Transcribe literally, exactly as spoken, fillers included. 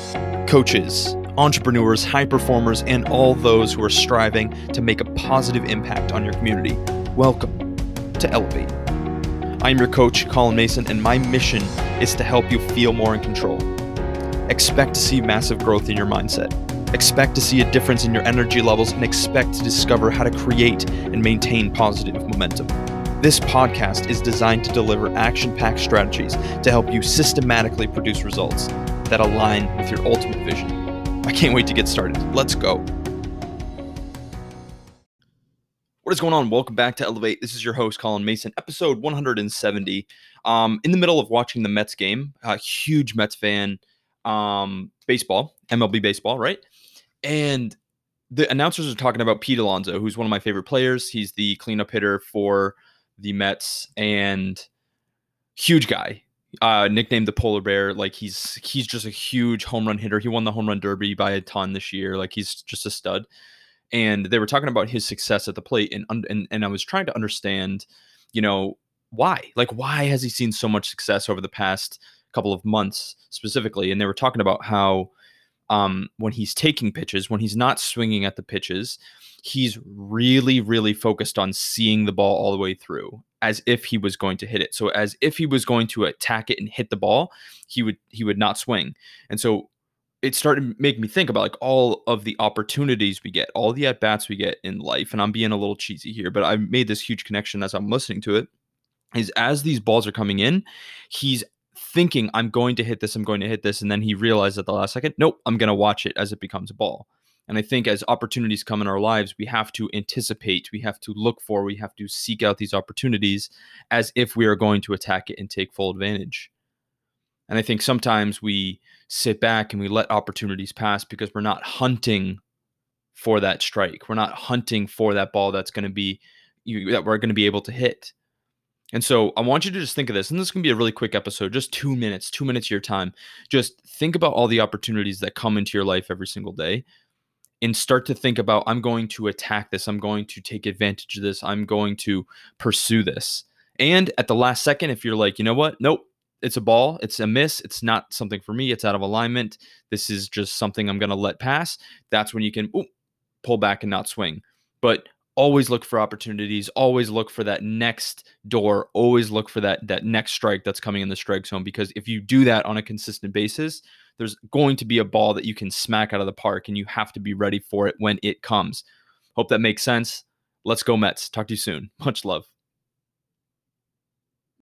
Coaches, entrepreneurs, high performers, and all those who are striving to make a positive impact on your community. Welcome to Elevate. I'm your coach, Colin Mason, and my mission is to help you feel more in control. Expect to see massive growth in your mindset. Expect to see a difference in your energy levels and expect to discover how to create and maintain positive momentum. This podcast is designed to deliver action-packed strategies to help you systematically produce results that align with your ultimate vision. I can't wait to get started. Let's go. What is going on? Welcome back to Elevate. This is your host, Colin Mason, episode one hundred seventy. Um, in the middle of watching the Mets game, a huge Mets fan, um, baseball, M L B baseball, right? And the announcers are talking about Pete Alonso, who's one of my favorite players. He's the cleanup hitter for the Mets and huge guy, uh, nicknamed the Polar Bear. Like he's he's just a huge home run hitter. He won the home run derby by a ton this year. Like he's just a stud. And they were talking about his success at the plate, and and and I was trying to understand, you know, why? Like why has he seen so much success over the past couple of months specifically? And they were talking about how um, when he's taking pitches, when he's not swinging at the pitches, he's really, really focused on seeing the ball all the way through, as if he was going to hit it. So as if he was going to attack it and hit the ball, he would he would not swing. And so it started to make me think about like all of the opportunities we get, all the at-bats we get in life. And I'm being a little cheesy here, but I made this huge connection as I'm listening to it, is as these balls are coming in, he's thinking, I'm going to hit this, I'm going to hit this. And then he realized at the last second, nope, I'm going to watch it as it becomes a ball. And I think as opportunities come in our lives, we have to anticipate, we have to look for, we have to seek out these opportunities as if we are going to attack it and take full advantage. And I think sometimes we sit back and we let opportunities pass because we're not hunting for that strike. We're not hunting for that ball that's going to be, you, that we're going to be able to hit. And so I want you to just think of this, and this is going to be a really quick episode, just two minutes, two minutes of your time. Just think about all the opportunities that come into your life every single day and start to think about, I'm going to attack this. I'm going to take advantage of this. I'm going to pursue this. And at the last second, if you're like, you know what? Nope, it's a ball. It's a miss. It's not something for me. It's out of alignment. This is just something I'm going to let pass. That's when you can ooh, pull back and not swing. But always look for opportunities, always look for that next door, always look for that that next strike that's coming in the strike zone, because if you do that on a consistent basis, there's going to be a ball that you can smack out of the park, and you have to be ready for it when it comes. Hope that makes sense. Let's go Mets. Talk to you soon. Much love.